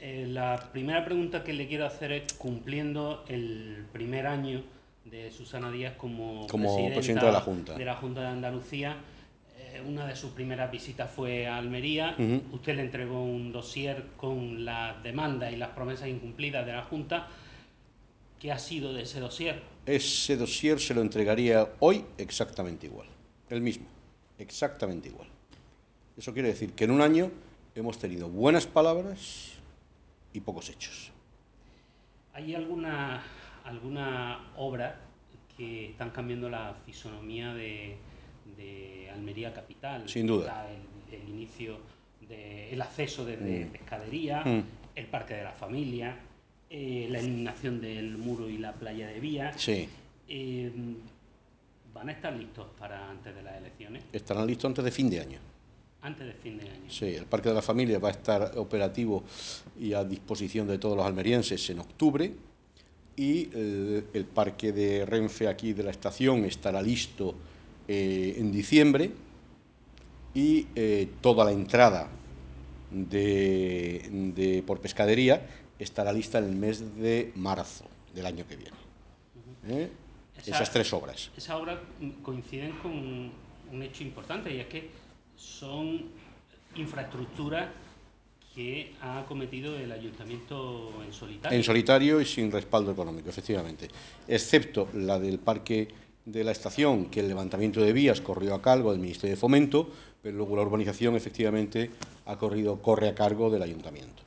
La primera pregunta que le quiero hacer es, cumpliendo el primer año de Susana Díaz como como presidente de la presidenta Junta. de la Junta de Andalucía, una de sus primeras visitas fue a Almería. Ujú. Usted le entregó un dossier con las demandas y las promesas incumplidas de la Junta. ¿Qué ha sido de ese dossier? Ese dossier se lo entregaría hoy exactamente igual, el mismo, exactamente igual. Eso quiere decir que en un año hemos tenido buenas palabras y pocos hechos. ¿Hay alguna obra que están cambiando la fisonomía de Almería Capital? Sin duda. Está el inicio del acceso desde Mm. Pescadería, Mm. el Parque de la Familia, la eliminación del muro y la playa de Vías. Sí. Eh, ¿Van a estar listos para antes de las elecciones? Estarán listos antes de fin de año. Antes de fin de año. Sí, el Parque de la Familia va a estar operativo y a disposición de todos los almerienses en octubre, y el parque de Renfe aquí de la estación estará listo en diciembre, y toda la entrada por Pescadería estará lista en el mes de marzo del año que viene. ¿Eh? Esas tres obras. Esas obras coinciden con un hecho importante, y es que son infraestructuras que ha cometido el ayuntamiento en En solitario. solitario y sin respaldo económico, efectivamente. Excepto la del parque de la estación, que el levantamiento de vías corrió a cargo del Ministerio de Fomento, pero luego la urbanización efectivamente corre a cargo del ayuntamiento.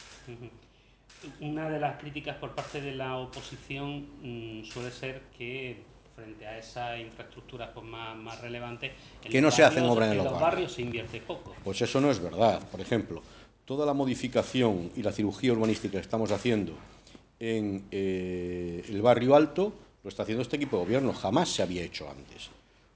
Una de las críticas por parte de la oposición suele ser que frente a esas infraestructuras pues, más relevantes, Que no se hacen obras en en los los barrios. barrios se invierte poco. Pues eso no es verdad. Por ejemplo, toda la modificación y la cirugía urbanística que estamos haciendo en el barrio Alto lo está haciendo este equipo de gobierno, jamás se había hecho antes.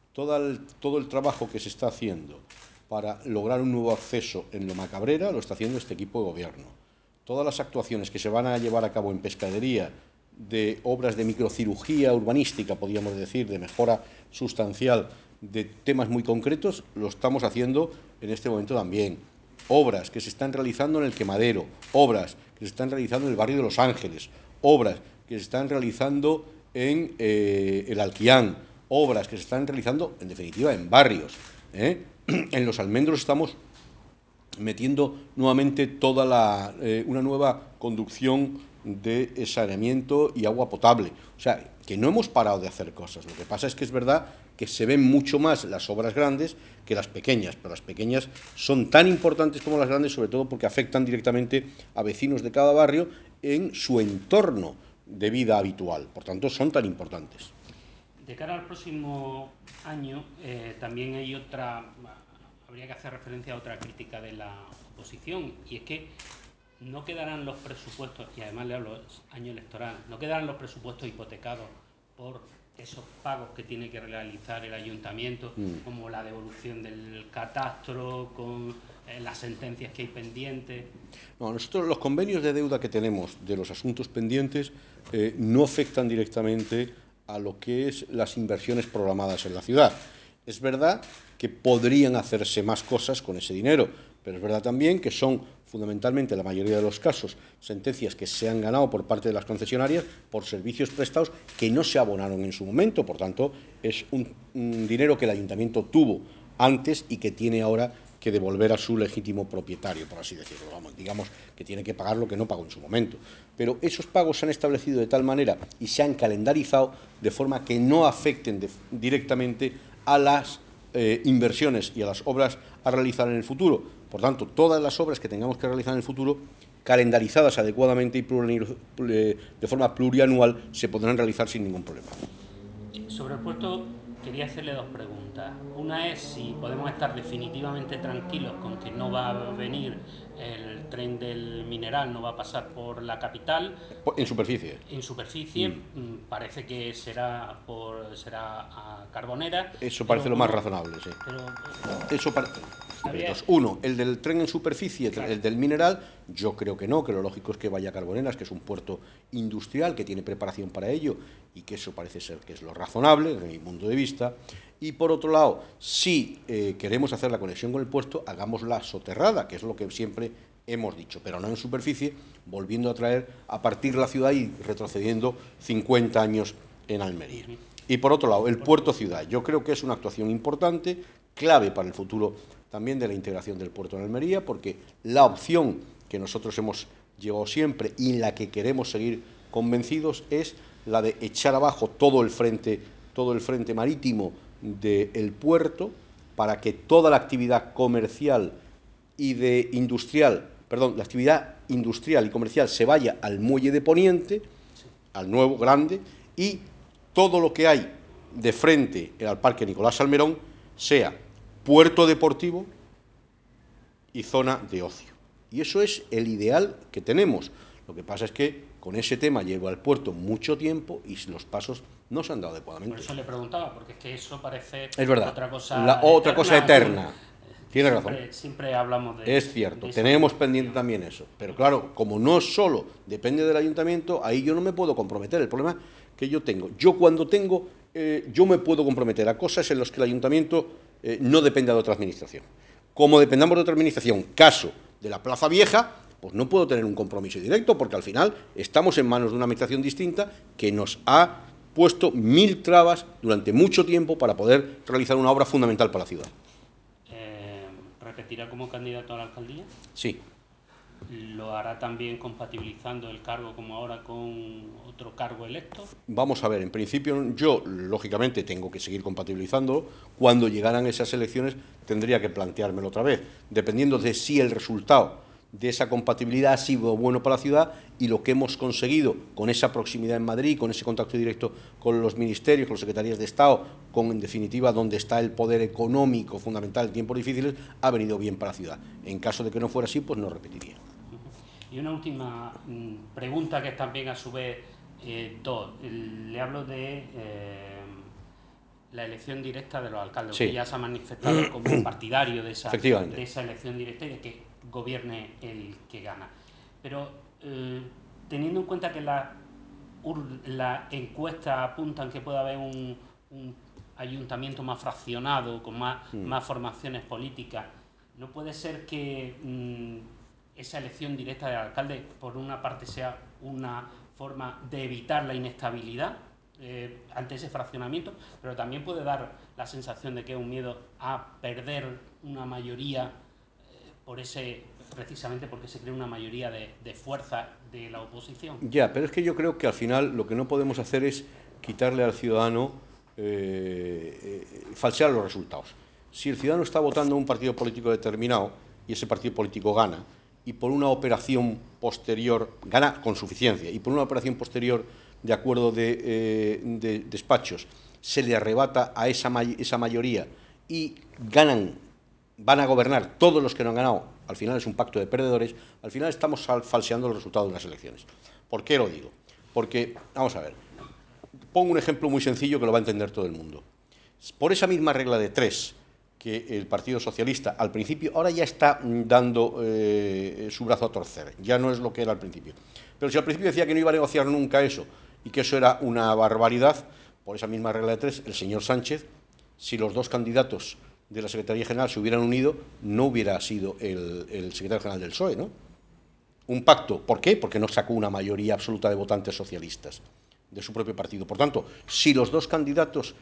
Todo el trabajo que se está haciendo para lograr un nuevo acceso en Loma Cabrera lo está haciendo este equipo de gobierno. Todas las actuaciones que se van a llevar a cabo en Pescadería, de obras de microcirugía urbanística, podríamos decir, de mejora sustancial de temas muy concretos, lo estamos haciendo en este momento también. Obras que se están realizando en el Quemadero, obras que se están realizando en el barrio de Los Ángeles, obras que se están realizando en el Alquián, obras que se están realizando, en definitiva, en barrios. En Los Almendros estamos metiendo nuevamente una nueva conducción de saneamiento y agua potable. O sea, que no hemos parado de hacer cosas. Lo que pasa es que es verdad que se ven mucho más las obras grandes que las pequeñas, pero las pequeñas son tan importantes como las grandes, sobre todo porque afectan directamente a vecinos de cada barrio en su entorno de vida habitual. Por tanto, son tan importantes. De cara al próximo año, también habría que hacer referencia a otra crítica de la oposición, y es que no quedarán los presupuestos, y además le hablo año electoral, no quedarán los presupuestos hipotecados por esos pagos que tiene que realizar el ayuntamiento, como la devolución del catastro, con las sentencias que hay pendientes. No, nosotros los convenios de deuda que tenemos de los asuntos pendientes no afectan directamente a lo que es las inversiones programadas en la ciudad. Es verdad que podrían hacerse más cosas con ese dinero, pero es verdad también que son fundamentalmente, en la mayoría de los casos, sentencias que se han ganado por parte de las concesionarias por servicios prestados que no se abonaron en su momento. Por tanto, es un dinero que el ayuntamiento tuvo antes y que tiene ahora que devolver a su legítimo propietario, por así decirlo. Vamos, digamos que tiene que pagar lo que no pagó en su momento. Pero esos pagos se han establecido de tal manera y se han calendarizado de forma que no afecten directamente a las inversiones y a las obras a realizar en el futuro. Por tanto, todas las obras que tengamos que realizar en el futuro, calendarizadas adecuadamente y de forma plurianual, se podrán realizar sin ningún problema. Sobre el puerto quería hacerle dos preguntas. Una es si podemos estar definitivamente tranquilos con que no va a venir el tren del mineral, no va a pasar por la capital. En superficie. En superficie parece que será a Carbonera, Eso pero parece lo más bueno, razonable, sí. pero Eso parece. había, Uno, el del tren en superficie, claro, el del mineral, yo creo que no, que lo lógico es que vaya a Carboneras, que es un puerto industrial que tiene preparación para ello, y que eso parece ser que es lo razonable, desde mi punto de vista. Y por otro lado, si queremos hacer la conexión con el puerto, hagámosla soterrada, que es lo que siempre hemos dicho, pero no en superficie, volviendo a traer a partir la ciudad y retrocediendo 50 años en Almería. Y por otro lado, el puerto ciudad. Yo creo que es una actuación importante, clave para el futuro también de la integración del puerto en Almería, porque la opción que nosotros hemos llevado siempre y en la que queremos seguir convencidos es la de echar abajo todo el frente marítimo del puerto para que toda la actividad comercial y la actividad industrial y comercial se vaya al muelle de Poniente, al nuevo grande, y todo lo que hay de frente al Parque Nicolás Salmerón sea puerto deportivo y zona de ocio. Y eso es el ideal que tenemos. Lo que pasa es que con ese tema lleva al puerto mucho tiempo y los pasos no se han dado adecuadamente. Por eso le preguntaba, porque es que eso parece es verdad, otra cosa eterna. Tiene razón. Siempre hablamos de... Es cierto, tenemos pendiente también eso. Pero claro, como no solo depende del ayuntamiento, ahí yo no me puedo comprometer. El problema que yo tengo, yo me puedo comprometer a cosas en las que el ayuntamiento no dependa de otra administración. Como dependamos de otra administración, caso de la Plaza Vieja, pues no puedo tener un compromiso directo, porque al final estamos en manos de una administración distinta que nos ha puesto 1000 trabas durante mucho tiempo para poder realizar una obra fundamental para la ciudad. ¿Repetirá como candidato a la alcaldía? Sí. ¿Lo hará también compatibilizando el cargo como ahora con otro cargo electo? Vamos a ver, en principio yo, lógicamente, tengo que seguir compatibilizándolo. Cuando llegaran esas elecciones tendría que planteármelo otra vez, dependiendo de si el resultado de esa compatibilidad ha sido bueno para la ciudad y lo que hemos conseguido con esa proximidad en Madrid, con ese contacto directo con los ministerios, con las secretarías de Estado, con, en definitiva, donde está el poder económico fundamental en tiempos difíciles, ha venido bien para la ciudad. En caso de que no fuera así, pues no repetiría. Y una última pregunta, que es también a su vez le hablo de la elección directa de los alcaldes. Sí. Que ya se ha manifestado como partidario de esa elección directa y de que gobierne el que gana. Pero teniendo en cuenta que las encuestas apuntan que puede haber un ayuntamiento más fraccionado, con más formaciones políticas, ¿no puede ser que esa elección directa del alcalde, por una parte, sea una forma de evitar la inestabilidad ante ese fraccionamiento, pero también puede dar la sensación de que es un miedo a perder una mayoría precisamente porque se crea una mayoría de fuerza de la oposición? Ya, pero es que yo creo que al final lo que no podemos hacer es quitarle al ciudadano, falsear los resultados. Si el ciudadano está votando a un partido político determinado y ese partido político gana, y por una operación posterior, gana con suficiencia, y por una operación posterior de acuerdo de despachos, se le arrebata a esa mayoría y van a gobernar todos los que no han ganado, al final es un pacto de perdedores, al final estamos falseando los resultados de las elecciones. ¿Por qué lo digo? Porque, vamos a ver, pongo un ejemplo muy sencillo que lo va a entender todo el mundo. Por esa misma regla de 3 que el Partido Socialista al principio, ahora ya está dando su brazo a torcer, ya no es lo que era al principio. Pero si al principio decía que no iba a negociar nunca eso y que eso era una barbaridad, por esa misma regla de 3, el señor Sánchez, si los dos candidatos de la Secretaría General se hubieran unido, no hubiera sido el secretario general del PSOE, ¿no? Un pacto, ¿por qué? Porque no sacó una mayoría absoluta de votantes socialistas de su propio partido. Por tanto, si los dos candidatos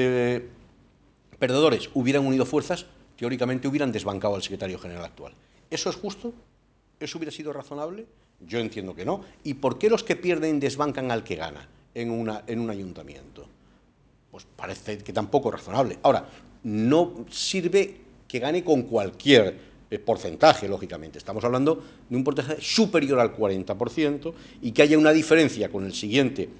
perdedores hubieran unido fuerzas, teóricamente hubieran desbancado al secretario general actual. ¿Eso es justo? ¿Eso hubiera sido razonable? Yo entiendo que no. ¿Y por qué los que pierden desbancan al que gana en un ayuntamiento? Pues parece que tampoco es razonable. Ahora, no sirve que gane con cualquier porcentaje, lógicamente. Estamos hablando de un porcentaje superior al 40% y que haya una diferencia con el siguiente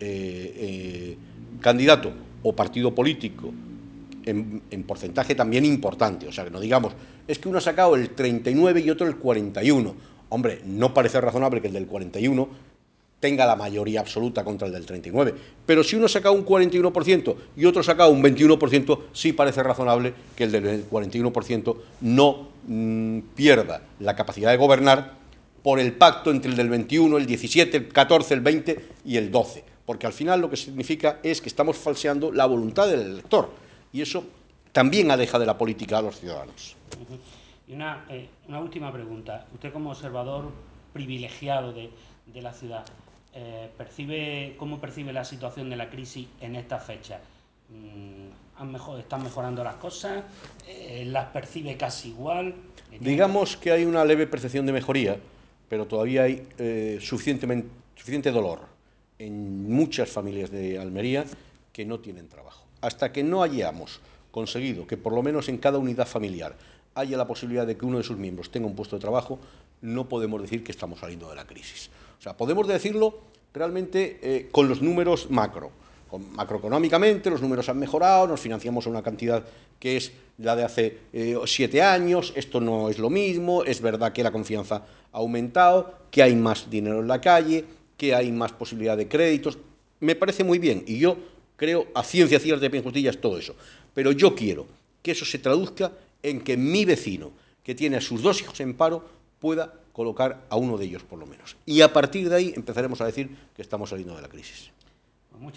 candidato o partido político en porcentaje también importante. O sea, que no digamos, es que uno ha sacado el 39 y otro el 41. Hombre, no parece razonable que el del 41 tenga la mayoría absoluta contra el del 39. Pero si uno ha sacado un 41% y otro ha sacado un 21%, sí parece razonable que el del 41% no pierda la capacidad de gobernar por el pacto entre el del 21, el 17, el 14, el 20 y el 12. Porque al final lo que significa es que estamos falseando la voluntad del elector. Y eso también aleja de la política a los ciudadanos. Y una última pregunta. Usted, como observador privilegiado de la ciudad, ¿cómo percibe la situación de la crisis en esta fecha? ¿Están mejorando las cosas? ¿Las percibe casi igual? Digamos que hay una leve percepción de mejoría, pero todavía hay suficiente dolor en muchas familias de Almería que no tienen trabajo. Hasta que no hayamos conseguido que por lo menos en cada unidad familiar haya la posibilidad de que uno de sus miembros tenga un puesto de trabajo, no podemos decir que estamos saliendo de la crisis. O sea, podemos decirlo realmente con los números macroeconómicamente, los números han mejorado, nos financiamos a una cantidad que es la de hace 7 años, esto no es lo mismo, es verdad que la confianza ha aumentado, que hay más dinero en la calle, que hay más posibilidad de créditos. Me parece muy bien y yo creo a ciencia cierta de Pienjustillas todo eso. Pero yo quiero que eso se traduzca en que mi vecino, que tiene a sus 2 hijos en paro, pueda colocar a uno de ellos por lo menos. Y a partir de ahí empezaremos a decir que estamos saliendo de la crisis.